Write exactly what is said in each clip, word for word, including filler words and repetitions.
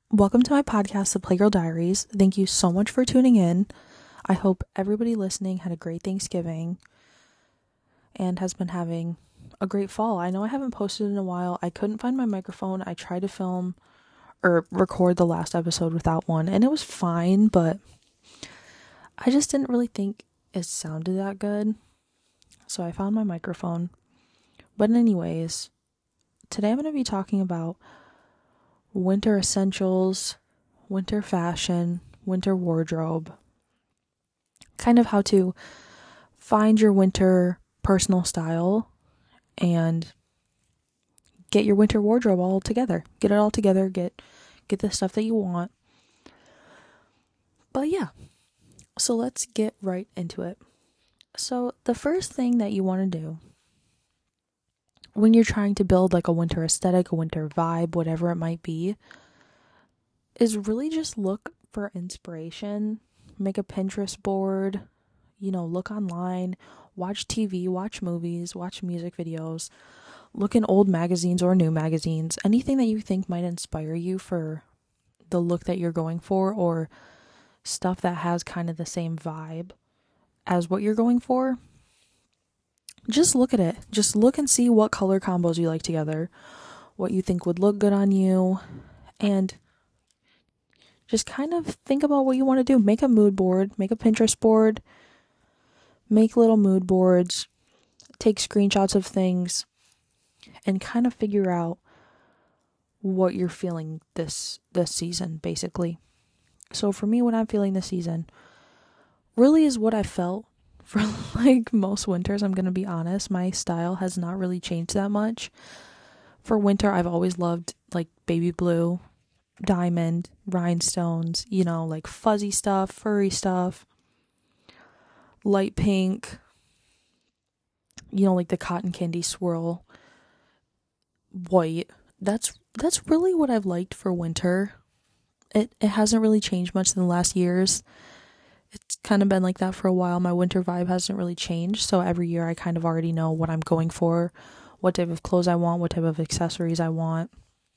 Welcome to my podcast, The Playgirl Diaries. Thank you so much for tuning in. I hope everybody listening had a great Thanksgiving and has been having a great fall. I know I haven't posted in a while. I couldn't find my microphone. I tried to film or record the last episode without one, and it was fine, but I just didn't really think it sounded that good. So I found my microphone. But anyways, today I'm going to be talking about winter essentials, winter fashion, winter wardrobe, kind of how to find your winter personal style and get your winter wardrobe all together. Get it all together, get get the stuff that you want. But yeah, so let's get right into it. So the first thing that you want to do when you're trying to build like a winter aesthetic, a winter vibe, whatever it might be, is really just look for inspiration. Make a Pinterest board, you know, look online, watch T V, watch movies, watch music videos, look in old magazines or new magazines, anything that you think might inspire you for the look that you're going for, or stuff that has kind of the same vibe as what you're going for. Just look at it. Just look and see what color combos you like together, what you think would look good on you, and just kind of think about what you want to do. Make a mood board, make a Pinterest board, make little mood boards, take screenshots of things, and kind of figure out what you're feeling this this season, basically. So for me, what I'm feeling this season really is what I felt for like most winters. I'm going to be honest. My style has not really changed that much. For winter, I've always loved like baby blue, diamond, rhinestones, you know, like fuzzy stuff, furry stuff, light pink, you know, like the cotton candy swirl, white. That's that's really what I've liked for winter. It it hasn't really changed much in the last years. It's kind of been like that for a while. My winter vibe hasn't really changed. So every year I kind of already know what I'm going for, what type of clothes I want, what type of accessories I want.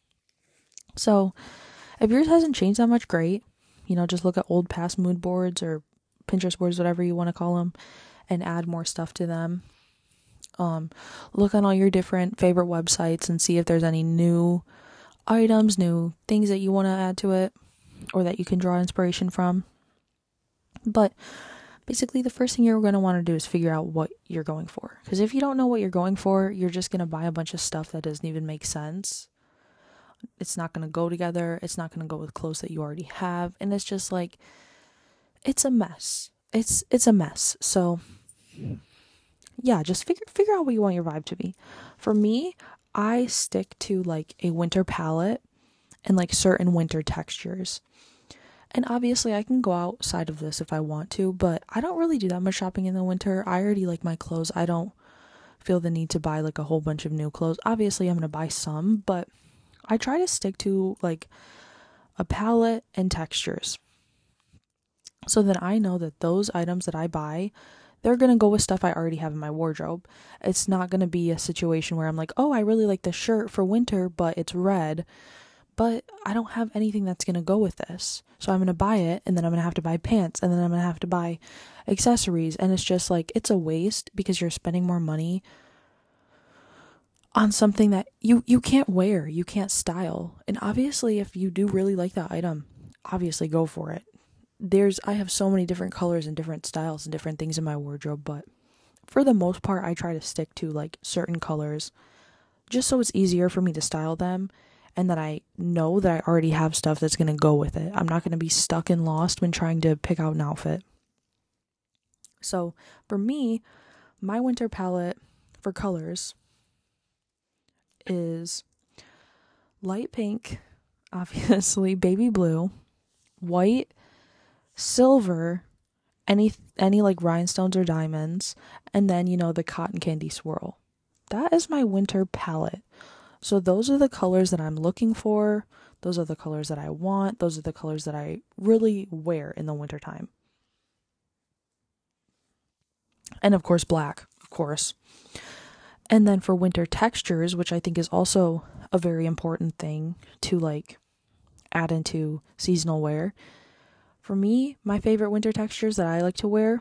So if yours hasn't changed that much, great. You know, just look at old past mood boards or Pinterest boards, whatever you want to call them, and add more stuff to them. Um, look on all your different favorite websites and see if there's any new items, new things that you want to add to it, or that you can draw inspiration from. But basically, the first thing you're going to want to do is figure out what you're going for. Because if you don't know what you're going for, you're just going to buy a bunch of stuff that doesn't even make sense. It's not going to go together. It's not going to go with clothes that you already have. And it's just like, it's a mess. It's it's a mess. So, yeah, just figure figure out what you want your vibe to be. For me, I stick to like a winter palette and like certain winter textures. And obviously I can go outside of this if I want to, but I don't really do that much shopping in the winter. I already like my clothes. I don't feel the need to buy like a whole bunch of new clothes. Obviously I'm going to buy some, but I try to stick to like a palette and textures, so that I know that those items that I buy, they're going to go with stuff I already have in my wardrobe. It's not going to be a situation where I'm like, oh, I really like this shirt for winter, but it's red, but I don't have anything that's going to go with this. So I'm going to buy it, and then I'm going to have to buy pants, and then I'm going to have to buy accessories. And it's just like, it's a waste because you're spending more money on something that you, you can't wear, you can't style. And obviously, if you do really like that item, obviously go for it. There's, I have so many different colors and different styles and different things in my wardrobe, but for the most part, I try to stick to like certain colors just so it's easier for me to style them. And that I know that I already have stuff that's going to go with it. I'm not going to be stuck and lost when trying to pick out an outfit. So for me, my winter palette for colors is light pink, obviously, baby blue, white, silver, any any like rhinestones or diamonds, and then, you know, the cotton candy swirl. That is my winter palette. So those are the colors that I'm looking for. Those are the colors that I want. Those are the colors that I really wear in the wintertime. And of course, black, of course. And then for winter textures, which I think is also a very important thing to like add into seasonal wear. For me, my favorite winter textures that I like to wear,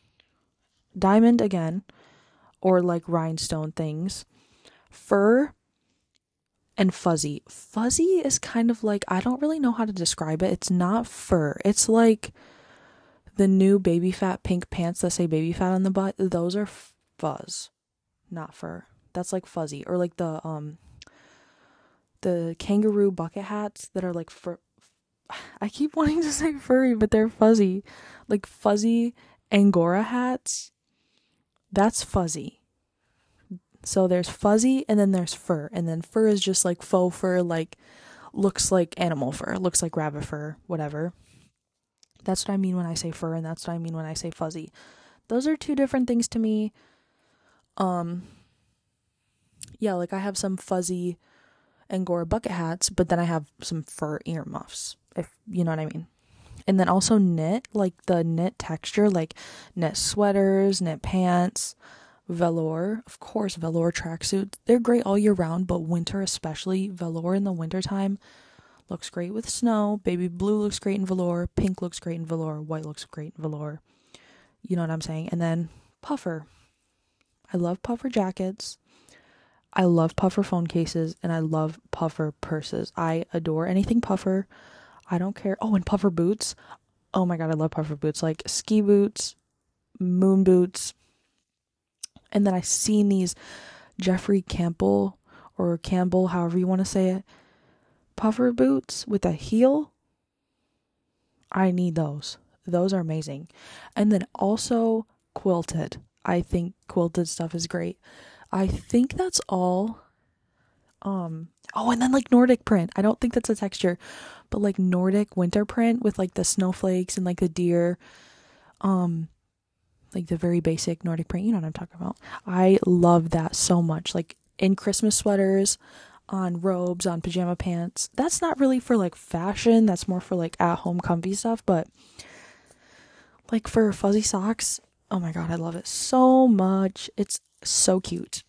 diamond again, or like rhinestone things, fur, and fuzzy. Fuzzy is kind of like, I don't really know how to describe it. It's not fur. It's like the new baby fat pink pants that say baby fat on the butt. Those are fuzz, not fur. That's like fuzzy. Or like the um the kangaroo bucket hats that are like fur. I keep wanting to say furry, but they're fuzzy. Like fuzzy Angora hats. That's fuzzy. So there's fuzzy and then there's fur. And then fur is just like faux fur, like looks like animal fur, looks like rabbit fur, whatever. That's what I mean when I say fur, and that's what I mean when I say fuzzy. Those are two different things to me. Um, yeah, like I have some fuzzy Angora bucket hats, but then I have some fur earmuffs, if you know what I mean. And then also knit, like the knit texture, like knit sweaters, knit pants, velour, of course, velour tracksuits. They're great all year round, but winter especially, velour in the wintertime looks great with snow. Baby blue looks great in velour. Pink looks great in velour. White looks great in velour. You know what I'm saying? And then puffer. I love puffer jackets. I love puffer phone cases, and I love puffer purses. I adore anything puffer. I don't care. Oh, and puffer boots. Oh my god, I love puffer boots. Like ski boots, moon boots. And then I seen these Jeffrey Campbell or Campbell, however you want to say it, puffer boots with a heel. I need those. Those are amazing. And then also quilted. I think quilted stuff is great. I think that's all. Um, oh, and then like Nordic print. I don't think that's a texture, but like Nordic winter print with like the snowflakes and like the deer. Um, like the very basic Nordic print. You know what I'm talking about. I love that so much. Like in Christmas sweaters, on robes, on pajama pants. That's not really for like fashion. That's more for like at home comfy stuff. But like for fuzzy socks, oh my god, I love it so much. It's so cute.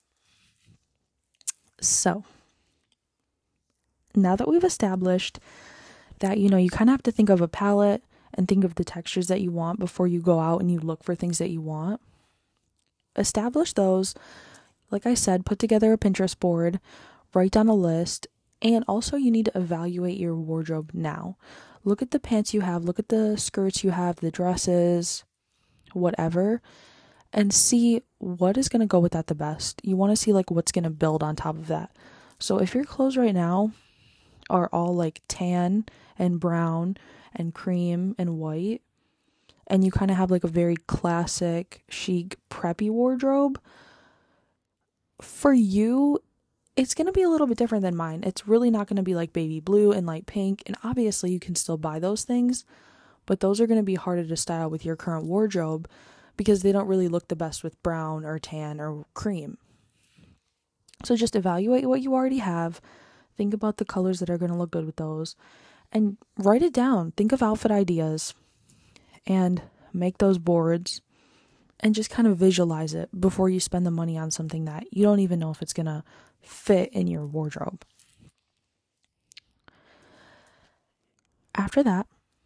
So, now that we've established that, you know, you kind of have to think of a palette and think of the textures that you want before you go out and you look for things that you want. Establish those. Like I said, put together a Pinterest board, write down a list, and also you need to evaluate your wardrobe now. Look at the pants you have, look at the skirts you have, the dresses, whatever, and see what is going to go with that the best. You want to see like what's going to build on top of that. So if your clothes right now are all like tan and brown and cream and white, and you kind of have like a very classic, chic, preppy wardrobe, for you, it's going to be a little bit different than mine. It's really not going to be like baby blue and light pink, and obviously you can still buy those things, but those are going to be harder to style with your current wardrobe because they don't really look the best with brown or tan or cream. So just evaluate what you already have, think about the colors that are going to look good with those, and write it down. Think of outfit ideas and make those boards and just kind of visualize it before you spend the money on something that you don't even know if it's going to fit in your wardrobe. After that,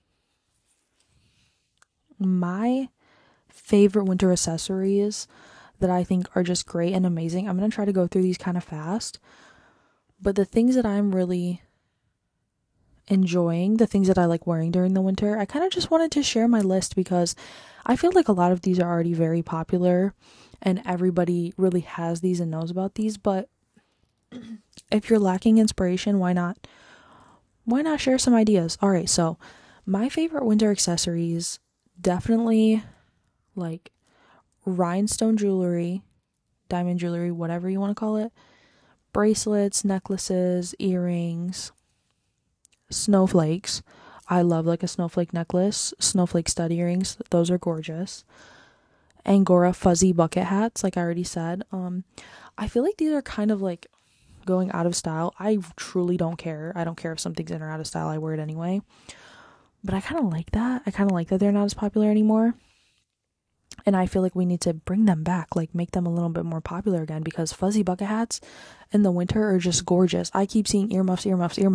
my favorite winter accessories that I think are just great and amazing. I'm going to try to go through these kind of fast, but the things that I'm really enjoying, the things that I like wearing during the winter, I kind of just wanted to share my list because I feel like a lot of these are already very popular and everybody really has these and knows about these, but if you're lacking inspiration, why not why not share some ideas? All right, so my favorite winter accessories, definitely like rhinestone jewelry, diamond jewelry, whatever you want to call it, bracelets, necklaces, earrings, snowflakes. I love like a snowflake necklace, snowflake stud earrings. Those are gorgeous. Angora fuzzy bucket hats, like I already said. Um, I feel like these are kind of like going out of style. I truly don't care. I don't care if something's in or out of style. I wear it anyway. But I kind of like that. I kind of like that they're not as popular anymore. And I feel like we need to bring them back, like make them a little bit more popular again, because fuzzy bucket hats in the winter are just gorgeous. I keep seeing earmuffs, earmuffs, earmuffs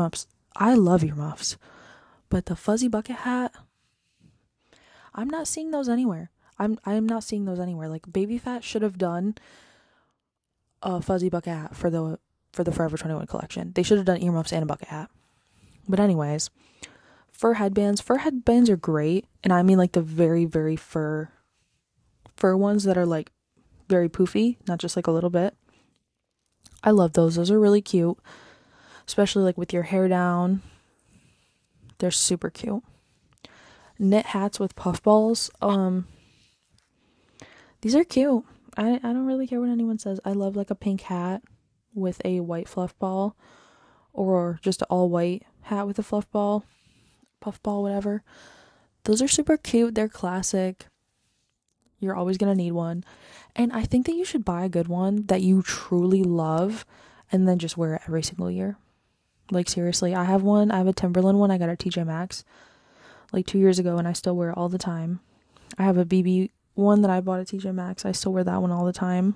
I love earmuffs. But the fuzzy bucket hat, I'm not seeing those anywhere. I'm I'm not seeing those anywhere. Like Baby Phat should have done a fuzzy bucket hat for the for the Forever twenty-one collection. They should have done earmuffs and a bucket hat. But anyways, fur headbands. Fur headbands are great, and I mean like the very very fur fur ones that are like very poofy, not just like a little bit. I love those. Those are really cute, especially like with your hair down. They're super cute. Knit hats with puffballs. Um, these are cute. I, I don't really care what anyone says. I love like a pink hat with a white fluff ball, or just an all white hat with a fluff ball, puff ball, whatever. Those are super cute. They're classic. You're always gonna need one. And I think that you should buy a good one that you truly love and then just wear it every single year. Like seriously, I have one. I have a Timberland one I got at T J Maxx like two years ago, and I still wear it all the time. I have a B B one that I bought at T J Maxx. I still wear that one all the time.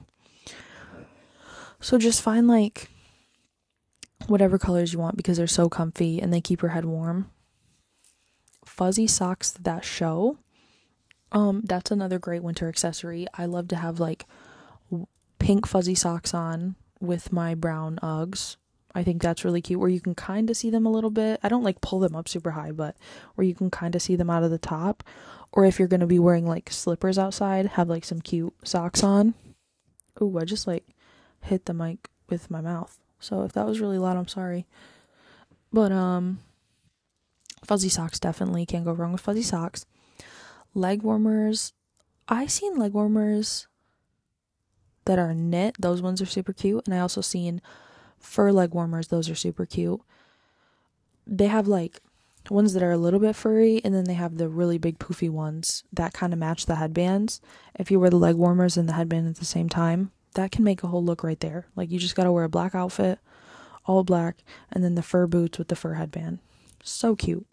So just find like whatever colors you want because they're so comfy and they keep your head warm. Fuzzy socks that show. Um, that's another great winter accessory. I love to have like pink fuzzy socks on with my brown Uggs. I think that's really cute, where you can kind of see them a little bit. I don't like pull them up super high, but where you can kind of see them out of the top. Or if you're going to be wearing like slippers outside, have like some cute socks on. Ooh, I just like hit the mic with my mouth. So if that was really loud, I'm sorry. But um, fuzzy socks, definitely can't go wrong with fuzzy socks. Leg warmers. I seen leg warmers that are knit. Those ones are super cute. And I also seen fur leg warmers. Those are super cute. They have like ones that are a little bit furry, and then they have the really big poofy ones that kind of match the headbands. If you wear the leg warmers and the headband at the same time, that can make a whole look right there. Like you just gotta wear a black outfit, all black, and then the fur boots with the fur headband. So cute.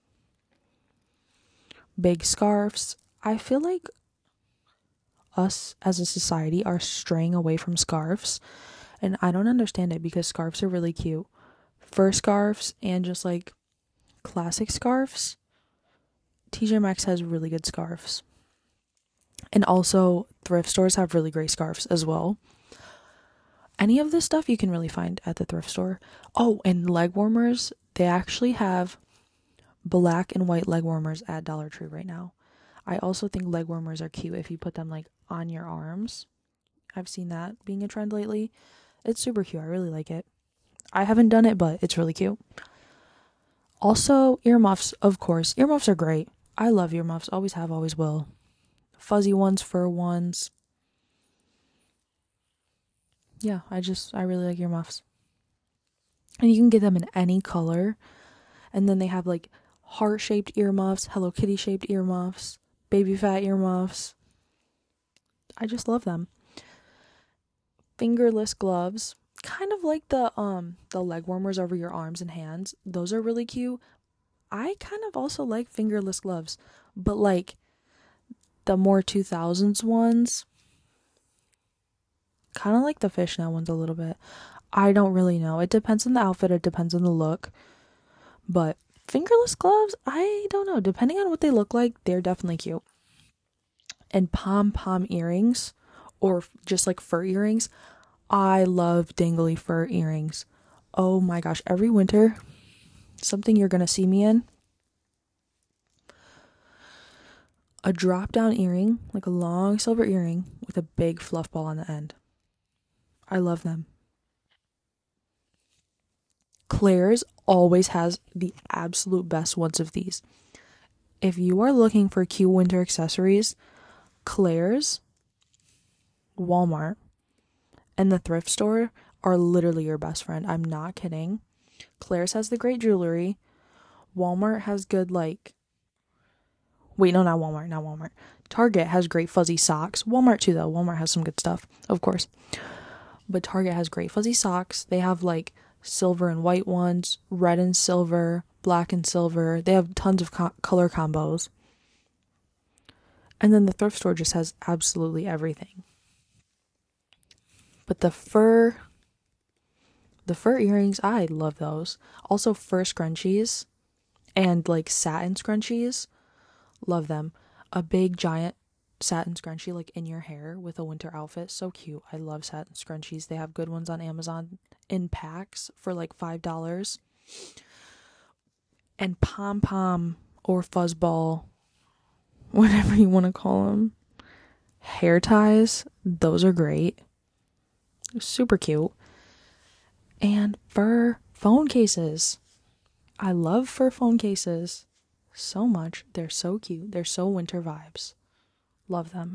Big scarves. I feel like us as a society are straying away from scarves, and I don't understand it because scarves are really cute. Fur scarves and just like classic scarves. T J Maxx has really good scarves. And also thrift stores have really great scarves as well. Any of this stuff you can really find at the thrift store. Oh, and leg warmers. They actually have black and white leg warmers at Dollar Tree right now. I also think leg warmers are cute if you put them like on your arms. I've seen that being a trend lately. It's super cute. I really like it. I haven't done it, but it's really cute. Also, earmuffs, of course. Earmuffs are great. I love earmuffs. Always have, always will. Fuzzy ones, fur ones. Yeah, I just, I really like earmuffs. And you can get them in any color. And then they have like heart-shaped earmuffs, Hello Kitty-shaped earmuffs, Baby Phat earmuffs. I just love them. Fingerless gloves. Kind of like the um the leg warmers over your arms and hands. Those are really cute. I kind of also like fingerless gloves, but like the more two thousands ones, kind of like the fishnet ones a little bit. I don't really know. It depends on the outfit. It depends on the look. But fingerless gloves, I don't know. Depending on what they look like, they're definitely cute. And pom-pom earrings, or just like fur earrings. I love dangly fur earrings. Oh my gosh, every winter, something you're gonna see me in. A drop down earring, like a long silver earring with a big fluff ball on the end. I love them. Claire's always has the absolute best ones of these. If you are looking for cute winter accessories, Claire's, Walmart, and the thrift store are literally your best friend. I'm not kidding. Claire's has the great jewelry. Walmart has good, like... Wait, no, not Walmart, not Walmart. Target has great fuzzy socks. Walmart too, though. Walmart has some good stuff, of course. But Target has great fuzzy socks. They have, like, silver and white ones, red and silver, black and silver. They have tons of co- color combos. And then the thrift store just has absolutely everything. But the fur, The fur earrings, I love those. Also, fur scrunchies and like satin scrunchies, love them. A big giant satin scrunchie like in your hair with a winter outfit, so cute. I love satin scrunchies. They have good ones on Amazon in packs for like five dollars. And pom pom or fuzzball, whatever you want to call them, hair ties, those are great. Super cute. And fur phone cases. I love fur phone cases so much. They're so cute. They're so winter vibes. Love them.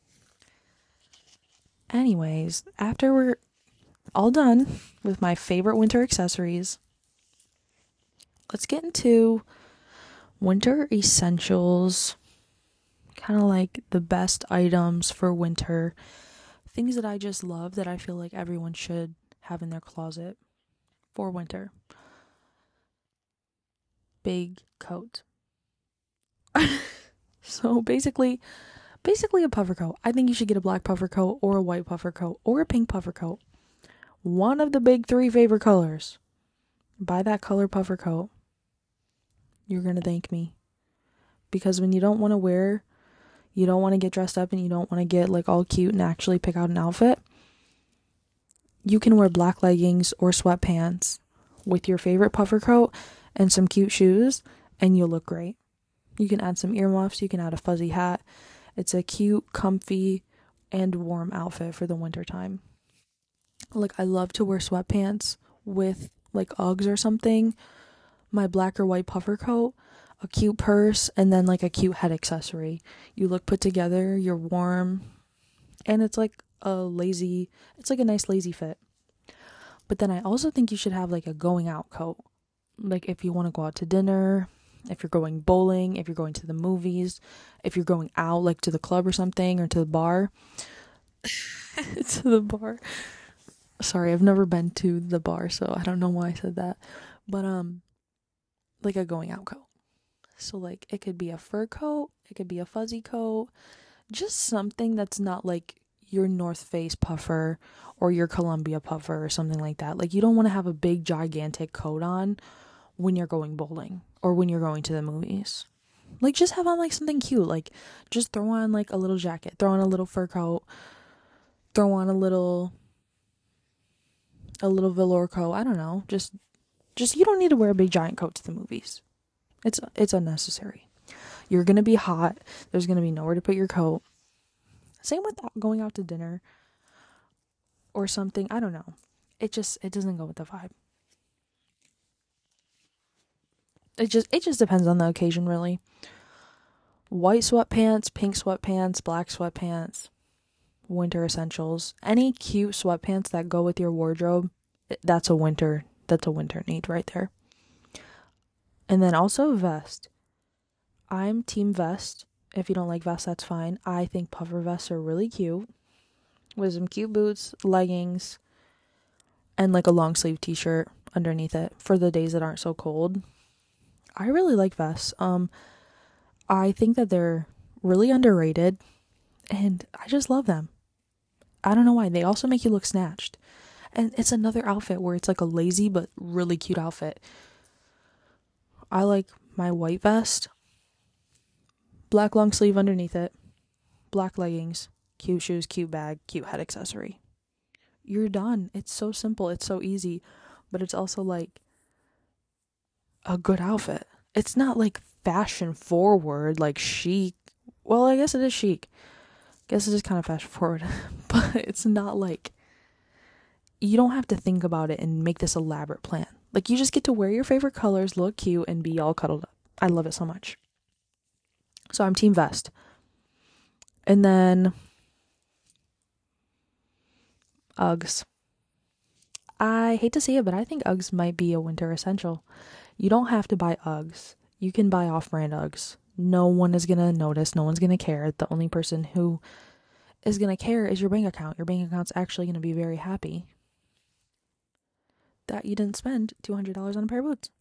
Anyways, after we're all done with my favorite winter accessories, let's get into winter essentials. Kind of like the best items for winter. Things that I just love that I feel like everyone should have in their closet for winter. Big coat. So basically, basically a puffer coat. I think you should get a black puffer coat or a white puffer coat or a pink puffer coat. One of the big three favorite colors. Buy that color puffer coat. You're going to thank me. Because when you don't want to wear, you don't want to get dressed up and you don't want to get like all cute and actually pick out an outfit, you can wear black leggings or sweatpants with your favorite puffer coat and some cute shoes and you'll look great. You can add some earmuffs, you can add a fuzzy hat. It's a cute, comfy, and warm outfit for the winter time. Like, I love to wear sweatpants with like Uggs or something, my black or white puffer coat, a cute purse, and then like a cute head accessory. You look put together, you're warm, and it's like a lazy, it's like a nice lazy fit. But then I also think you should have like a going out coat. Like if you want to go out to dinner, if you're going bowling, if you're going to the movies, if you're going out like to the club or something, or to the bar. To the bar. Sorry, I've never been to the bar, so I don't know why I said that. But um like a going out coat. So like it could be a fur coat, it could be a fuzzy coat, just something that's not like your North Face puffer or your Columbia puffer or something like that. Like you don't want to have a big gigantic coat on when you're going bowling or when you're going to the movies. Like just have on like something cute. Like just throw on like a little jacket, throw on a little fur coat, throw on a little a little velour coat. I don't know. Just just you don't need to wear a big giant coat to the movies. It's it's unnecessary. You're going to be hot. There's going to be nowhere to put your coat. Same with going out to dinner or something. I don't know. It just it doesn't go with the vibe. It just it just depends on the occasion, really. White sweatpants, pink sweatpants, black sweatpants, winter essentials. Any cute sweatpants that go with your wardrobe, that's a winter that's a winter need right there. And then also a vest. I'm team vest. If you don't like vests, that's fine. I think puffer vests are really cute. With some cute boots, leggings, and like a long sleeve t-shirt underneath it for the days that aren't so cold. I really like vests. Um, I think that they're really underrated, and I just love them. I don't know why. They also make you look snatched. And it's another outfit where it's like a lazy but really cute outfit. I like my white vest, black long sleeve underneath it, black leggings, cute shoes, cute bag, cute head accessory. You're done. It's so simple. It's so easy. But it's also like a good outfit. It's not like fashion forward, like chic. Well, I guess it is chic. I guess it is kind of fashion forward. But it's not like, you don't have to think about it and make this elaborate plan. Like, you just get to wear your favorite colors, look cute, and be all cuddled up. I love it so much. So I'm team vest. And then Uggs. I hate to say it, but I think Uggs might be a winter essential. You don't have to buy Uggs. You can buy off-brand Uggs. No one is going to notice. No one's going to care. The only person who is going to care is your bank account. Your bank account's actually going to be very happy that you didn't spend two hundred dollars on a pair of boots.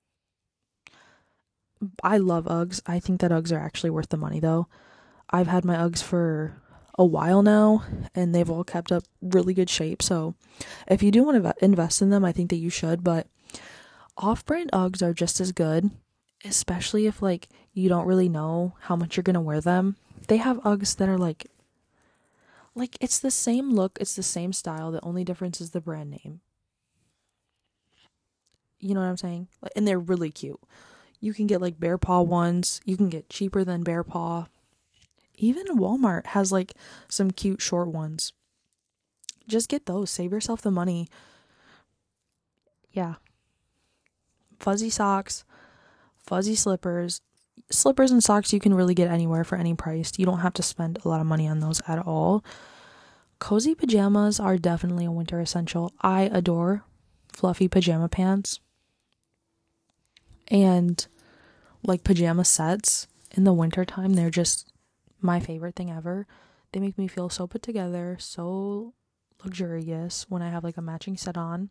I love Uggs. I think that Uggs are actually worth the money, though. I've had my Uggs for a while now, and they've all kept up really good shape. So if you do want to invest in them, I think that you should. But off-brand Uggs are just as good, especially if like you don't really know how much you're gonna wear them. They have Uggs that are like like it's the same look, it's the same style, the only difference is the brand name. You know what I'm saying? And they're really cute. You can get like bear paw ones, you can get cheaper than bear paw. Even Walmart has like some cute short ones. Just get those, save yourself the money. Yeah. Fuzzy socks, fuzzy slippers. Slippers and socks you can really get anywhere for any price. You don't have to spend a lot of money on those at all. Cozy pajamas are definitely a winter essential. I adore fluffy pajama pants and like pajama sets in the wintertime. They're just my favorite thing ever. They make me feel so put together, so luxurious when I have like a matching set on.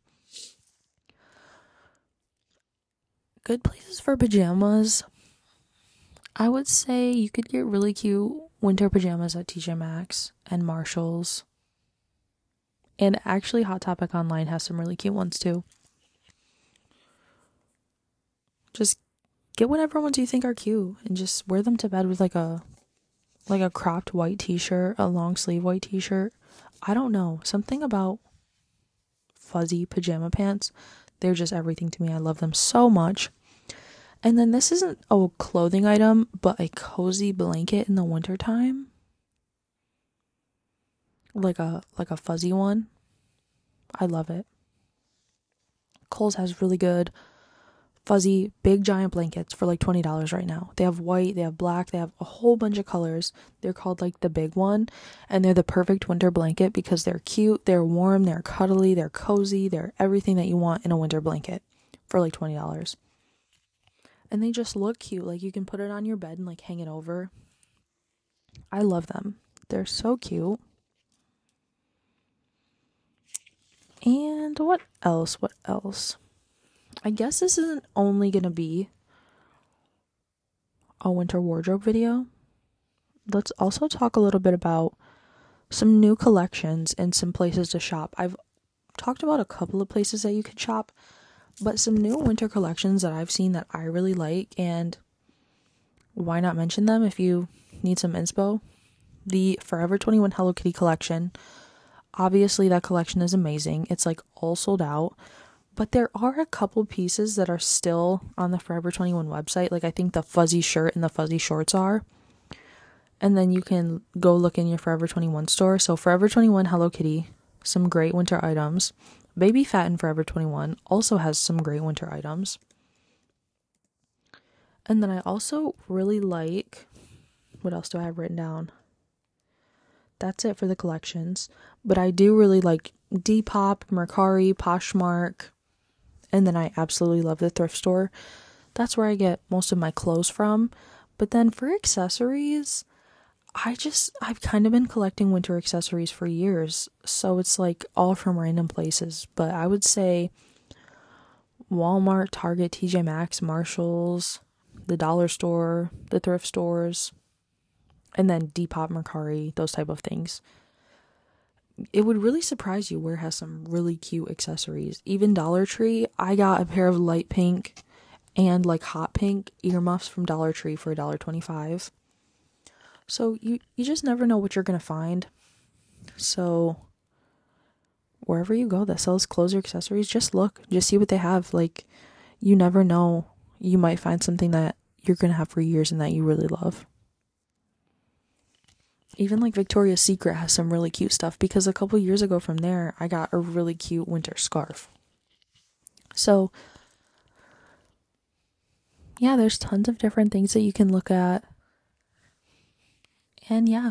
Good places for pajamas. I would say you could get really cute winter pajamas at T J Maxx and Marshalls. And actually Hot Topic Online has some really cute ones too. Just get whatever ones you think are cute and just wear them to bed with like a like a cropped white t-shirt, a long sleeve white t-shirt. I don't know, something about fuzzy pajama pants. They're just everything to me. I love them so much. And then this isn't a clothing item, but a cozy blanket in the wintertime. Like a like a fuzzy one. I love it. Kohl's has really good fuzzy big giant blankets for like twenty dollars right now. They have white, they have black, they have a whole bunch of colors. They're called like the big one, and they're the perfect winter blanket because they're cute, they're warm, they're cuddly, they're cozy, they're everything that you want in a winter blanket for like twenty dollars. And they just look cute. Like you can put it on your bed and like hang it over. I love them. They're so cute. And what else? What else? I guess this isn't only going to be a winter wardrobe video. Let's also talk a little bit about some new collections and some places to shop. I've talked about a couple of places that you could shop, but some new winter collections that I've seen that I really like, and why not mention them if you need some inspo? The Forever twenty-one Hello Kitty collection. Obviously, that collection is amazing. It's like all sold out, but there are a couple pieces that are still on the Forever twenty-one website. Like I think the fuzzy shirt and the fuzzy shorts are. And then you can go look in your Forever twenty-one store. So Forever twenty-one Hello Kitty, some great winter items. Baby Phat and Forever twenty-one also has some great winter items. And then I also really like, what else do I have written down? That's it for the collections. But I do really like Depop, Mercari, Poshmark. And then I absolutely love the thrift store. That's where I get most of my clothes from. But then for accessories, I just, I've kind of been collecting winter accessories for years. So it's like all from random places. But I would say Walmart, Target, T J Maxx, Marshalls, the dollar store, the thrift stores, and then Depop, Mercari, those type of things. It would really surprise you where it has some really cute accessories. Even Dollar Tree, I got a pair of light pink and like hot pink earmuffs from Dollar Tree for one dollar and twenty-five cents. So you, you just never know what you're going to find. So wherever you go that sells clothes or accessories, just look, just see what they have. Like, you never know. You might find something that you're going to have for years and that you really love. Even like Victoria's Secret has some really cute stuff, because a couple years ago from there, I got a really cute winter scarf. So yeah, there's tons of different things that you can look at. And yeah,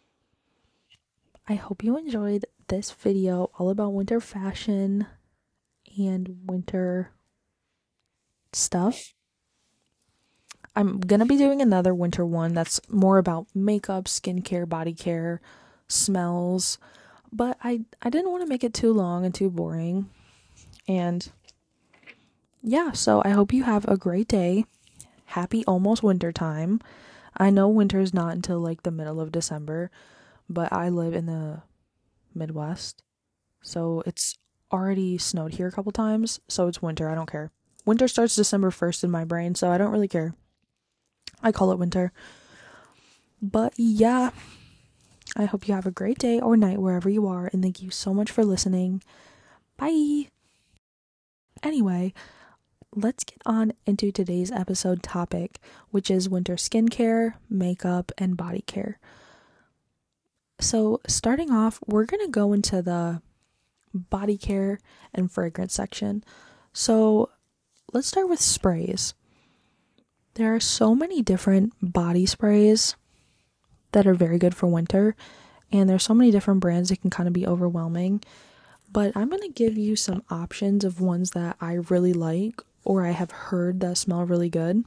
I hope you enjoyed this video all about winter fashion and winter stuff. I'm gonna be doing another winter one that's more about makeup, skincare, body care, smells, but I, I didn't want to make it too long and too boring. And yeah, so I hope you have a great day. Happy almost winter time. I know winter is not until like the middle of December, but I live in the Midwest, so it's already snowed here a couple times, so it's winter. I don't care. Winter starts December first in my brain, so I don't really care. I call it winter. But yeah, I hope you have a great day or night wherever you are, and thank you so much for listening. Bye! Anyway, let's get on into today's episode topic, which is winter skincare, makeup, and body care. So, starting off, we're going to go into the body care and fragrance section. So, let's start with sprays. There are so many different body sprays that are very good for winter, and there's so many different brands that can kind of be overwhelming. But I'm going to give you some options of ones that I really like or I have heard that smell really good.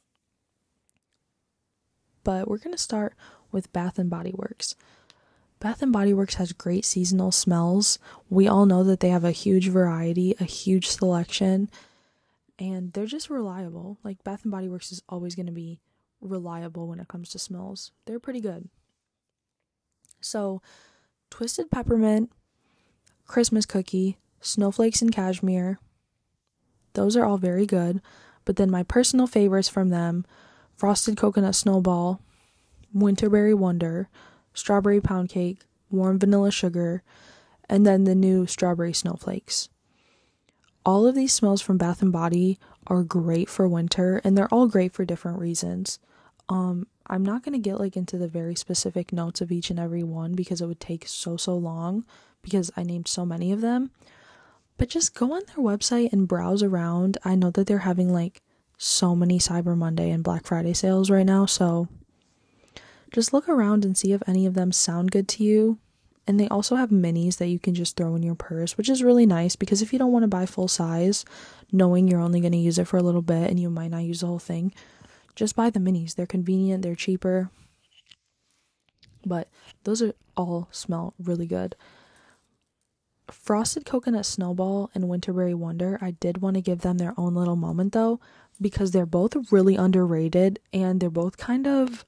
But we're going to start with Bath and Body Works. Bath and Body Works has great seasonal smells. We all know that they have a huge variety, a huge selection, and they're just reliable. Like, Bath and Body Works is always going to be reliable when it comes to smells. They're pretty good. So, Twisted Peppermint, Christmas Cookie, Snowflakes and Cashmere, those are all very good. But then my personal favorites from them, Frosted Coconut Snowball, Winterberry Wonder, Strawberry Pound Cake, Warm Vanilla Sugar, and then the new Strawberry Snowflakes. All of these smells from Bath and Body are great for winter, and they're all great for different reasons. Um, I'm not going to get like into the very specific notes of each and every one because it would take so, so long because I named so many of them. But just go on their website and browse around. I know that they're having like so many Cyber Monday and Black Friday sales right now, so just look around and see if any of them sound good to you. And they also have minis that you can just throw in your purse, which is really nice because if you don't want to buy full size, knowing you're only going to use it for a little bit and you might not use the whole thing, just buy the minis. They're convenient, they're cheaper. But those are all smell really good. Frosted Coconut Snowball and Winterberry Wonder, I did want to give them their own little moment though, because they're both really underrated and they're both kind of,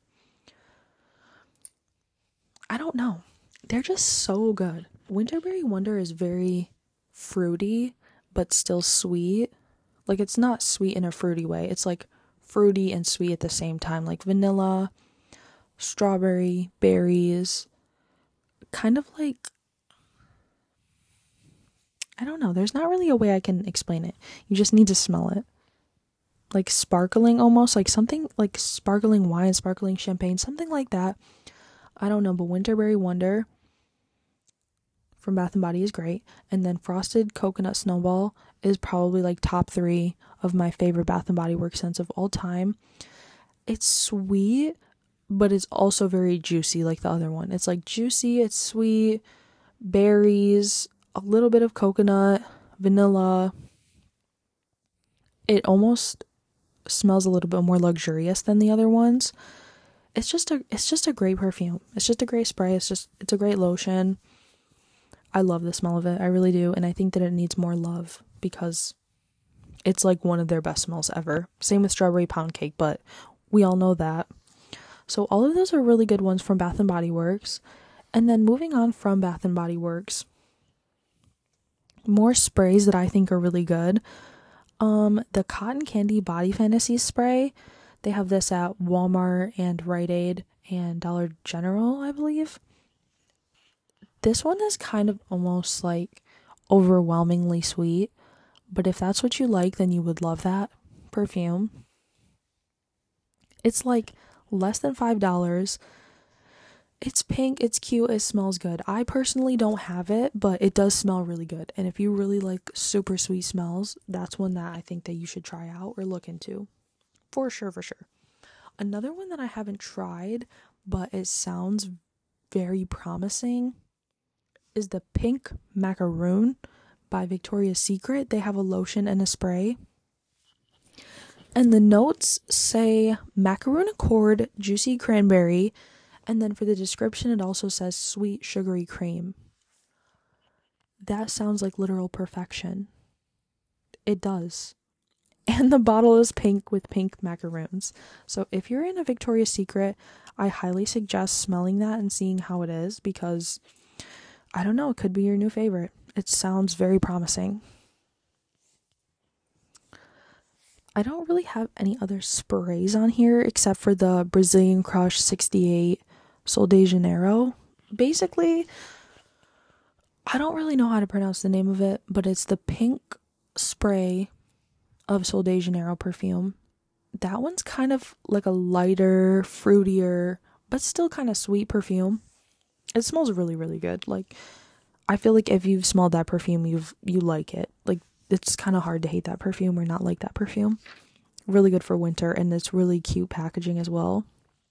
I don't know. They're just so good. Winterberry Wonder is very fruity, but still sweet. Like, it's not sweet in a fruity way. It's like fruity and sweet at the same time. Like vanilla, strawberry, berries. Kind of like, I don't know. There's not really a way I can explain it. You just need to smell it. Like sparkling almost. Like something like sparkling wine, sparkling champagne. Something like that. I don't know. But Winterberry Wonder from Bath and Body is great, and then Frosted Coconut Snowball is probably like top three of my favorite Bath and Body Works scents of all time. It's sweet, but it's also very juicy like the other one. It's like juicy, it's sweet, berries, a little bit of coconut, vanilla. It almost smells a little bit more luxurious than the other ones. It's just a it's just a great perfume. It's just a great spray. It's just it's a great lotion. I love the smell of it. I really do. And I think that it needs more love because it's like one of their best smells ever. Same with Strawberry Pound Cake, but we all know that. So all of those are really good ones from Bath and Body Works. And then moving on from Bath and Body Works, more sprays that I think are really good. Um, the Cotton Candy Body Fantasy Spray. They have this at Walmart and Rite Aid and Dollar General, I believe. This one is kind of almost like overwhelmingly sweet, but if that's what you like, then you would love that perfume. It's like less than five dollars. It's pink, it's cute, it smells good. I personally don't have it, but it does smell really good. And if you really like super sweet smells, that's one that I think that you should try out or look into. For sure, for sure. Another one that I haven't tried, but it sounds very promising, is the Pink Macaroon by Victoria's Secret. They have a lotion and a spray. And the notes say macaroon accord, juicy cranberry, and then for the description it also says sweet sugary cream. That sounds like literal perfection. It does. And the bottle is pink with pink macaroons. So if you're in a Victoria's Secret, I highly suggest smelling that and seeing how it is, because I don't know, it could be your new favorite. It sounds very promising. I don't really have any other sprays on here except for the Brazilian Crush sixty-eight Sol de Janeiro. Basically, I don't really know how to pronounce the name of it, but it's the pink spray of Sol de Janeiro perfume. That one's kind of like a lighter, fruitier, but still kind of sweet perfume. It smells really, really good. Like, I feel like if you've smelled that perfume, you've you like it. Like, it's kind of hard to hate that perfume or not like that perfume. Really good for winter, and it's really cute packaging as well.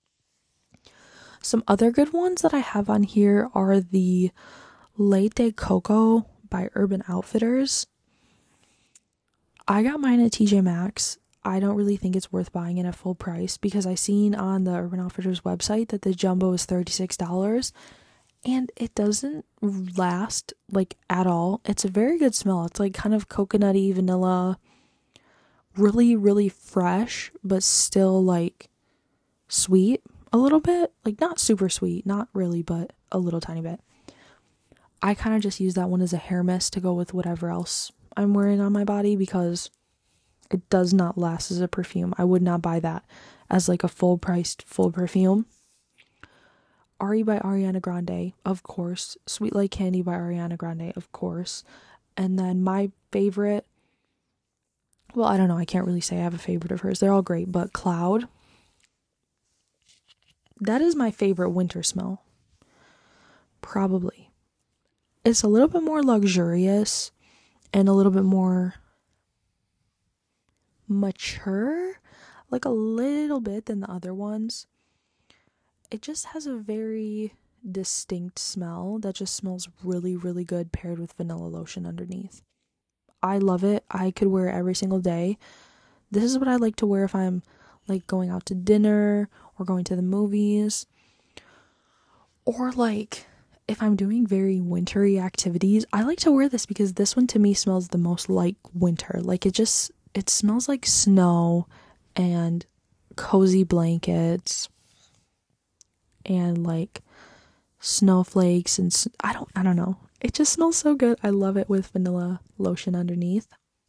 Some other good ones that I have on here are the Lait de Coco by Urban Outfitters. I got mine at T J Maxx. I don't really think it's worth buying it at full price because I seen on the Urban Outfitters website that the jumbo is thirty-six dollars. And it doesn't last, like, at all. It's a very good smell. It's, like, kind of coconutty, vanilla. Really, really fresh, but still, like, sweet a little bit. Like, not super sweet. Not really, but a little tiny bit. I kind of just use that one as a hair mist to go with whatever else I'm wearing on my body because it does not last as a perfume. I would not buy that as, like, a full-priced full perfume. Ari by Ariana Grande, of course. Sweet Like Candy by Ariana Grande, of course. And then my favorite, well, I don't know, I can't really say I have a favorite of hers. They're all great, but Cloud, that is my favorite winter smell. Probably. It's a little bit more luxurious and a little bit more mature, like a little bit than the other ones. It just has a very distinct smell that just smells really, really good paired with vanilla lotion underneath. I love it. I could wear it every single day. This is what I like to wear if I'm, like, going out to dinner or going to the movies. Or, like, if I'm doing very wintry activities, I like to wear this because this one to me smells the most like winter. Like, it just, it smells like snow and cozy blankets and like snowflakes and I don't I don't know. It just smells so good. I love it with vanilla lotion underneath.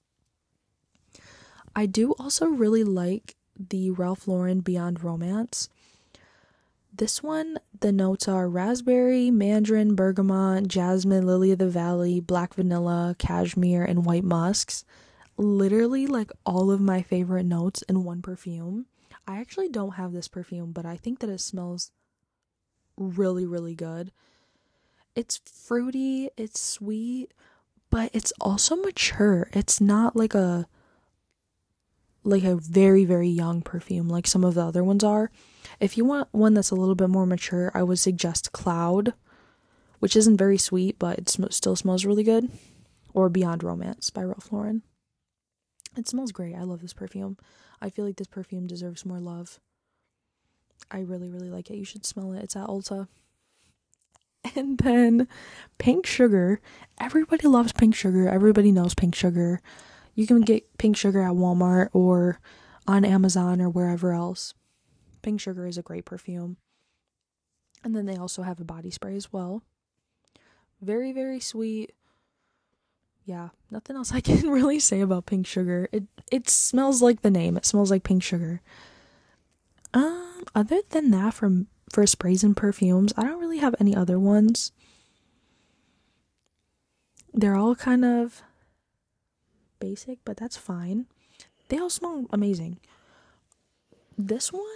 I do also really like the Ralph Lauren Beyond Romance. This one, the notes are raspberry, mandarin, bergamot, jasmine, lily of the valley, black vanilla, cashmere, and white musks. Literally like all of my favorite notes in one perfume. I actually don't have this perfume, but I think that it smells really, really good. It's fruity, it's sweet, but it's also mature. It's not like a like a very, very young perfume like some of the other ones are. If you want one that's a little bit more mature, I would suggest Cloud, which isn't very sweet, but it sm- still smells really good. Or Beyond Romance by Ralph Lauren. It smells great. I love this perfume. I feel like this perfume deserves more love. I really, really like it. You should smell it. It's at Ulta. And then Pink Sugar. Everybody loves Pink Sugar. Everybody knows Pink Sugar. You can get Pink Sugar at Walmart or on Amazon or wherever else. Pink Sugar is a great perfume. And then they also have a body spray as well. Very, very sweet. Yeah, nothing else I can really say about Pink Sugar. It it smells like the name. It smells like pink sugar. Um, other than that, from for sprays and perfumes, I don't really have any other ones. They're all kind of basic, but that's fine. They all smell amazing. This one,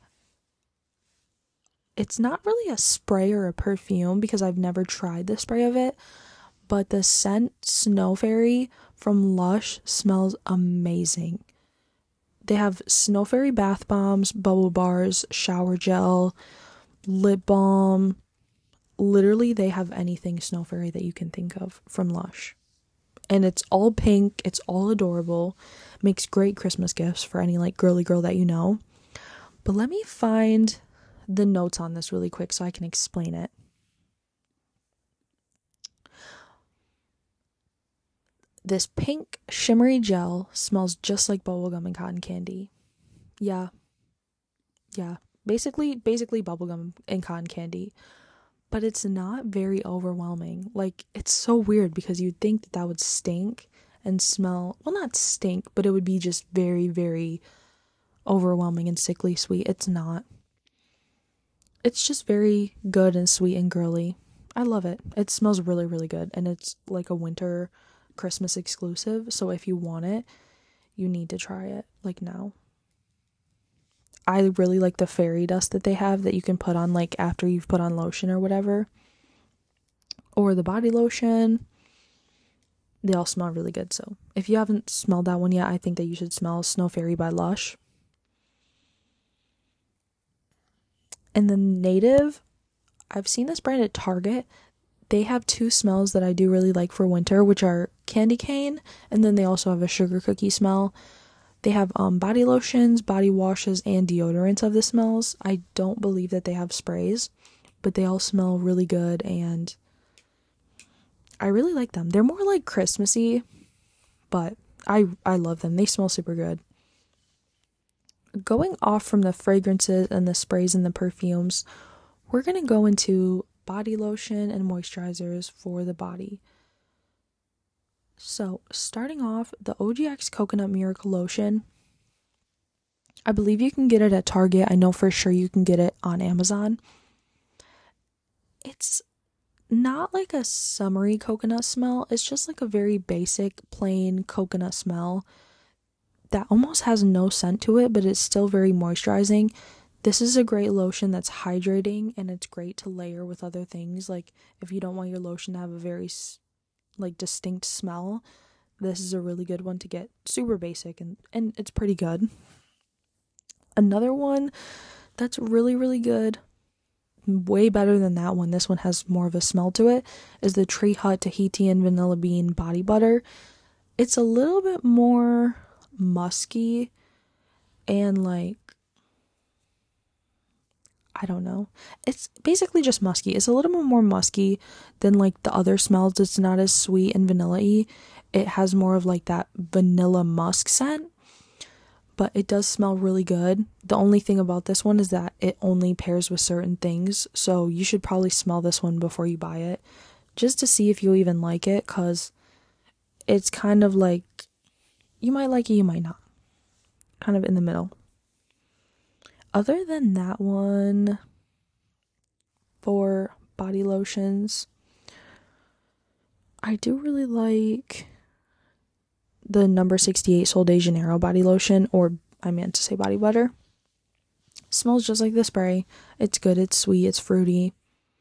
it's not really a spray or a perfume because I've never tried the spray of it, but the scent Snow Fairy from Lush smells amazing. They have Snow Fairy bath bombs, bubble bars, shower gel, lip balm. Literally, they have anything Snow Fairy that you can think of from Lush. And it's all pink, it's all adorable, makes great Christmas gifts for any like girly girl that you know. But let me find the notes on this really quick so I can explain it. This pink shimmery gel smells just like bubblegum and cotton candy. Yeah. Yeah. Basically, basically bubblegum and cotton candy. But it's not very overwhelming. Like, it's so weird because you'd think that that would stink and smell, well, not stink, but it would be just very, very overwhelming and sickly sweet. It's not. It's just very good and sweet and girly. I love it. It smells really, really good. And it's like a winter Christmas exclusive. So if you want it, you need to try it, like, now. I really like the fairy dust that they have that you can put on, like, after you've put on lotion or whatever. Or the body lotion. They all smell really good. So if you haven't smelled that one yet, I think that you should smell Snow Fairy by Lush. And then Native, I've seen this brand at Target. They have two smells that I do really like for winter, which are candy cane, and then they also have a sugar cookie smell. They have um body lotions, body washes, and deodorants of the smells. I don't believe that they have sprays, but they all smell really good, and I really like them. They're more like Christmassy, but I I love them. They smell super good. Going off from the fragrances and the sprays and the perfumes, we're going to go into body lotion and moisturizers for the body. So, starting off, the O G X Coconut Miracle Lotion. I believe you can get it at Target. I know for sure you can get it on Amazon. It's not like a summery coconut smell. It's just like a very basic, plain coconut smell that almost has no scent to it, but it's still very moisturizing. This is a great lotion that's hydrating, and it's great to layer with other things. Like, if you don't want your lotion to have a very, like, distinct smell, this is a really good one to get. Super basic, and, and it's pretty good. Another one that's really, really good, way better than that one, this one has more of a smell to it, is the Tree Hut Tahitian Vanilla Bean Body Butter. It's a little bit more musky and, like, I don't know. It's basically just musky. It's a little bit more musky than, like, the other smells. It's not as sweet and vanilla-y. It has more of, like, that vanilla musk scent, but it does smell really good. The only thing about this one is that it only pairs with certain things, so you should probably smell this one before you buy it, just to see if you even like it, because it's kind of like, you might like it, you might not. Kind of in the middle. Other than that one, for body lotions, I do really like the number sixty-eight Sol de Janeiro body lotion, or I meant to say body butter. Smells just like the spray. It's good, it's sweet, it's fruity.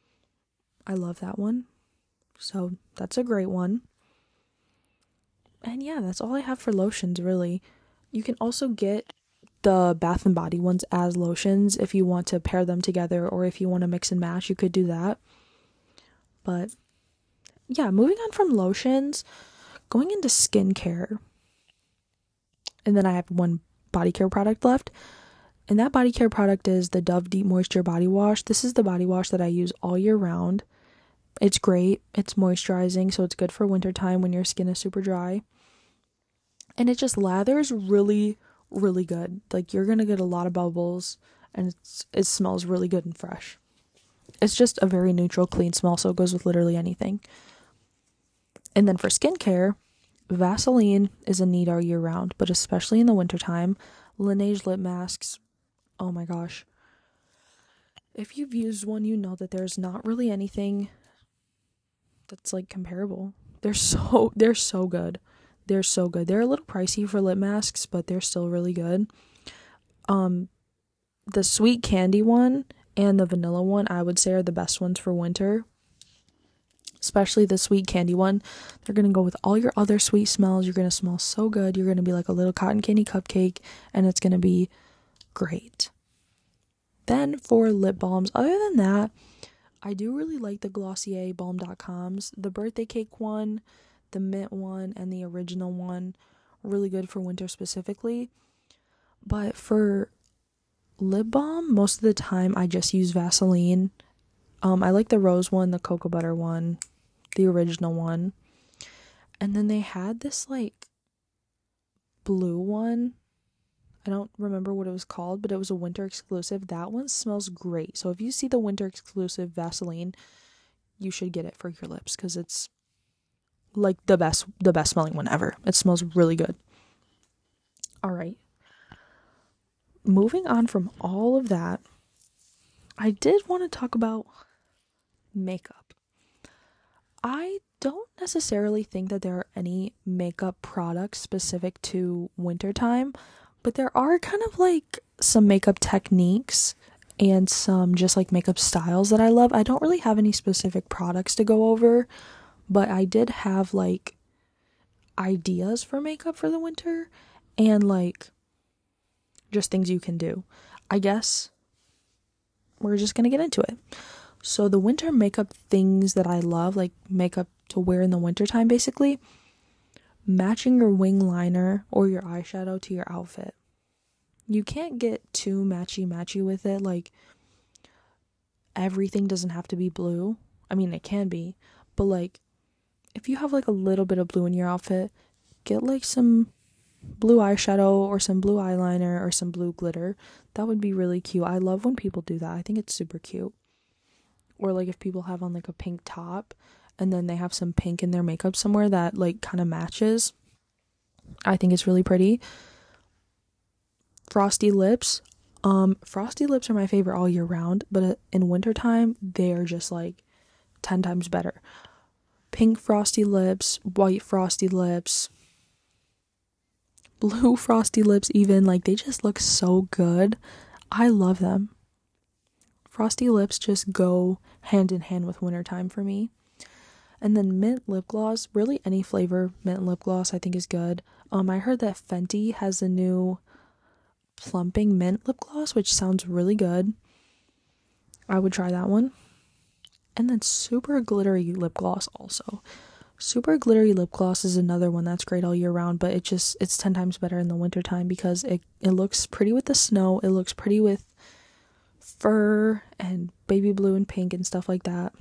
I love that one. So that's a great one. And yeah, that's all I have for lotions, really. You can also get the Bath and Body ones as lotions if you want to pair them together, or if you want to mix and match, you could do that. But yeah, moving on from lotions, going into skincare. And then I have one body care product left. And that body care product is the Dove Deep Moisture Body Wash. This is the body wash that I use all year round. It's great. It's moisturizing, so it's good for wintertime when your skin is super dry. And it just lathers really, really good. Like, you're gonna get a lot of bubbles, and it's, it smells really good and fresh. It's just a very neutral, clean smell, so it goes with literally anything. And then for skincare, Vaseline is a need all year round, but especially in the wintertime. Laneige lip masks, oh my gosh. If you've used one, you know that there's not really anything that's, like, comparable. They're so, they're so good. They're so good. They're a little pricey for lip masks, but they're still really good. Um, the sweet candy one and the vanilla one, I would say, are the best ones for winter. Especially the sweet candy one. They're going to go with all your other sweet smells. You're going to smell so good. You're going to be like a little cotton candy cupcake, and it's going to be great. Then for lip balms, other than that, I do really like the Glossier balm dot coms. The birthday cake one, the mint one, and the original one. Really good for winter specifically. But for lip balm, most of the time I just use Vaseline. Um, I like the rose one, the cocoa butter one, the original one. And then they had this like blue one. I don't remember what it was called, but it was a winter exclusive. That one smells great. So if you see the winter exclusive Vaseline, you should get it for your lips because it's like the best the best smelling one ever. It smells really good. All right. Moving on from all of that, I did want to talk about makeup. I don't necessarily think that there are any makeup products specific to wintertime, but there are kind of like some makeup techniques and some just like makeup styles that I love. I don't really have any specific products to go over, but I did have like ideas for makeup for the winter and like just things you can do. I guess we're just gonna get into it. So the winter makeup things that I love, like makeup to wear in the wintertime basically, matching your wing liner or your eyeshadow to your outfit. You can't get too matchy matchy with it, like everything doesn't have to be blue. I mean, it can be, but like if you have like a little bit of blue in your outfit, get like some blue eyeshadow or some blue eyeliner or some blue glitter. That would be really cute. I love when people do that. I think it's super cute. Or like if people have on like a pink top and then they have some pink in their makeup somewhere that like kind of matches. I think it's really pretty. Frosty lips. Um, frosty lips are my favorite all year round, but in wintertime, they are just like ten times better. Pink frosty lips, white frosty lips, blue frosty lips even, like they just look so good. I love them. Frosty lips just go hand in hand with wintertime for me. And then mint lip gloss, really any flavor mint lip gloss I think is good. Um, I heard that Fenty has a new plumping mint lip gloss, which sounds really good. I would try that one. And then super glittery lip gloss also. Super glittery lip gloss is another one that's great all year round, but it just, it's ten times better in the wintertime because it, it looks pretty with the snow. It looks pretty with fur and baby blue and pink and stuff like that.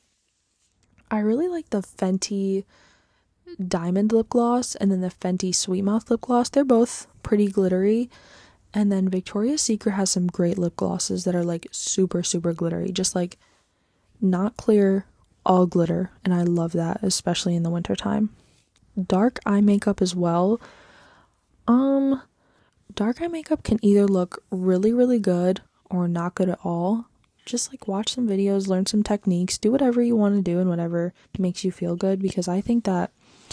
I really like the Fenty Diamond lip gloss and then the Fenty Sweet Mouth lip gloss. They're both pretty glittery. And then Victoria's Secret has some great lip glosses that are like super, super glittery. Just like not clear, all glitter. And I love that, especially in the wintertime. Dark eye makeup as well. Um, dark eye makeup can either look really, really good or not good at all. Just like watch some videos, learn some techniques, do whatever you want to do and whatever makes you feel good, because I think that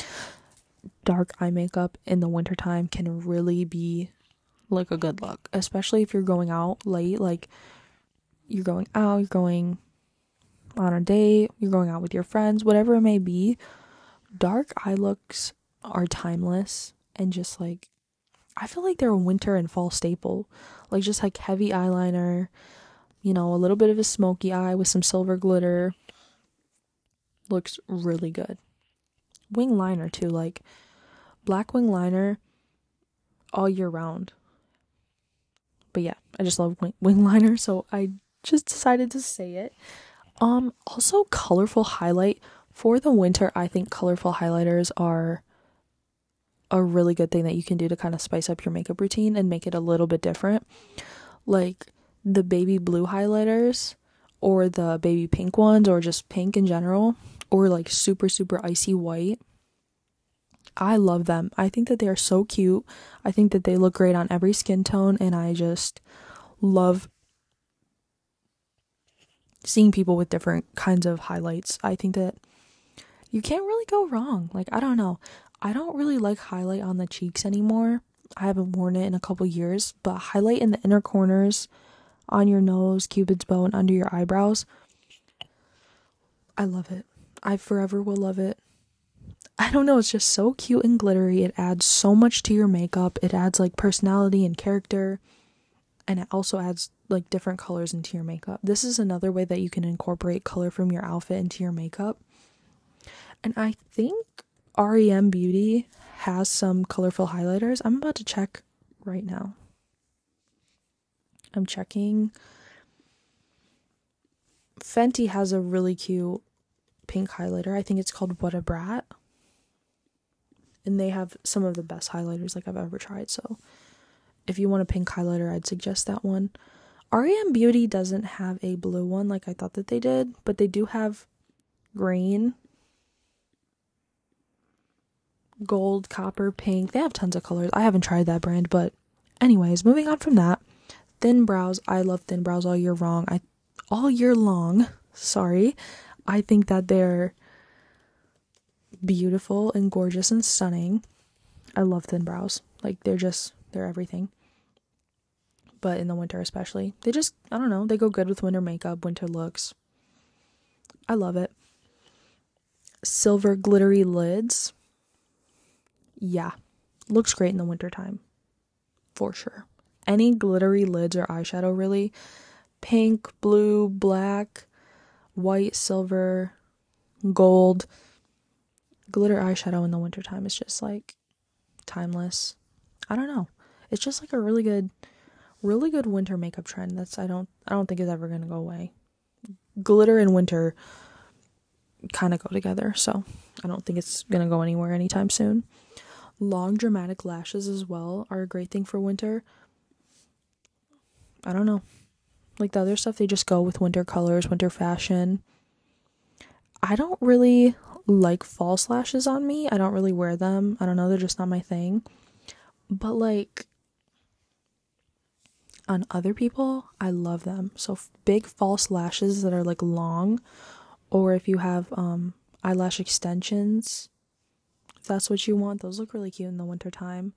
dark eye makeup in the wintertime can really be like a good look, especially if you're going out late, like you're going out, you're going on a date, you're going out with your friends, whatever it may be. Dark eye looks are timeless and just like, I feel like they're a winter and fall staple. Like just like heavy eyeliner, you know, a little bit of a smoky eye with some silver glitter. Looks really good. Wing liner too, like black wing liner all year round. But yeah, I just love wing, wing liner, so I just decided to say it. Um, also colorful highlight. For the winter, I think colorful highlighters are a really good thing that you can do to kind of spice up your makeup routine and make it a little bit different. Like the baby blue highlighters or the baby pink ones or just pink in general or like super, super icy white. I love them. I think that they are so cute. I think that they look great on every skin tone, and I just love seeing people with different kinds of highlights. I think that you can't really go wrong. Like, I don't know. I don't really like highlight on the cheeks anymore. I haven't worn it in a couple years, but highlight in the inner corners, on your nose, cupid's bow, and under your eyebrows. I love it. I forever will love it. I don't know, it's just so cute and glittery. It adds so much to your makeup. It adds like personality and character. And it also adds like different colors into your makeup. This is another way that you can incorporate color from your outfit into your makeup. And I think R E M Beauty has some colorful highlighters. I'm about to check right now. I'm checking. Fenty has a really cute pink highlighter. I think it's called What a Brat. And they have some of the best highlighters like I've ever tried. So if you want a pink highlighter, I'd suggest that one. R E M Beauty doesn't have a blue one like I thought that they did, but they do have green, gold, copper, pink. They have tons of colors. I haven't tried that brand, but anyways, moving on from that. Thin brows. I love thin brows all year long. I all year long. Sorry. I think that they're beautiful and gorgeous and stunning. I love thin brows. Like, they're just, they're everything. But in the winter especially. They just, I don't know, they go good with winter makeup, winter looks. I love it. Silver glittery lids. Yeah. Looks great in the wintertime. For sure. Any glittery lids or eyeshadow, really. Pink, blue, black, white, silver, gold. Glitter eyeshadow in the wintertime is just like timeless. I don't know. It's just like a really good, really good winter makeup trend. That's I don't I don't think is ever gonna go away. Glitter and winter kind of go together, so I don't think it's gonna go anywhere anytime soon. Long dramatic lashes as well are a great thing for winter. I don't know. Like the other stuff, they just go with winter colors, winter fashion. I don't really like false lashes on me. I don't really wear them. I don't know, they're just not my thing. But like on other people, I love them. So f- big false lashes that are like long, or if you have um eyelash extensions, if that's what you want, those look really cute in the wintertime.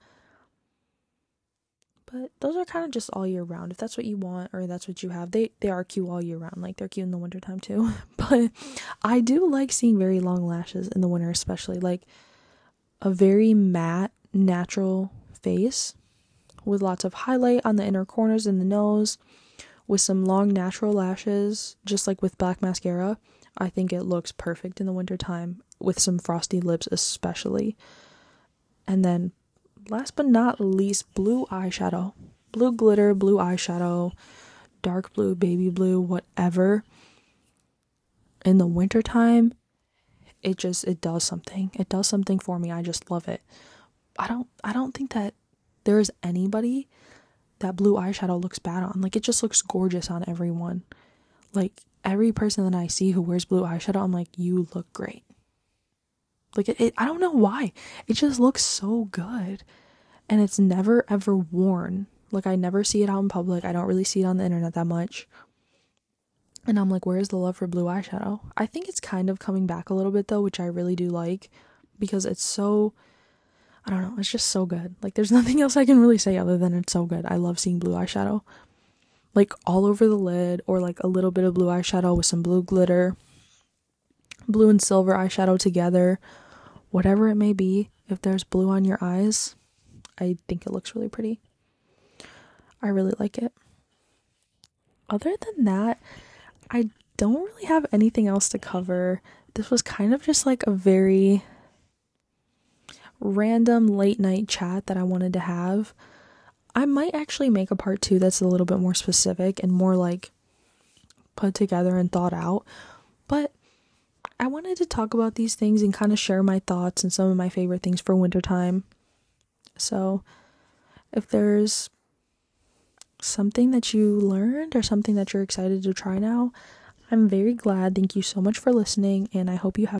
But those are kind of just all year round. If that's what you want or that's what you have, they, they are cute all year round. Like, they're cute in the wintertime too. But I do like seeing very long lashes in the winter, especially. Like, a very matte, natural face with lots of highlight on the inner corners and the nose with some long natural lashes, just like with black mascara. I think it looks perfect in the wintertime with some frosty lips especially. And then last but not least, blue eyeshadow. Blue glitter, blue eyeshadow, dark blue, baby blue, whatever. In the wintertime, it just, it does something. It does something for me. I just love it. I don't, I don't think that there is anybody that blue eyeshadow looks bad on. Like, it just looks gorgeous on everyone. Like, every person that I see who wears blue eyeshadow, I'm like, you look great. Like, it, it, I don't know why. It just looks so good. And it's never, ever worn. Like, I never see it out in public. I don't really see it on the internet that much. And I'm like, where's the love for blue eyeshadow? I think it's kind of coming back a little bit, though, which I really do like. Because it's so, I don't know, it's just so good. Like, there's nothing else I can really say other than it's so good. I love seeing blue eyeshadow. Like, all over the lid, or like a little bit of blue eyeshadow with some blue glitter. Blue and silver eyeshadow together. Whatever it may be, if there's blue on your eyes, I think it looks really pretty. I really like it. Other than that, I don't really have anything else to cover. This was kind of just like a very random late night chat that I wanted to have. I might actually make a part two that's a little bit more specific and more like put together and thought out. But I wanted to talk about these things and kind of share my thoughts and some of my favorite things for wintertime. So if there's something that you learned or something that you're excited to try now, I'm very glad. Thank you so much for listening, and I hope you have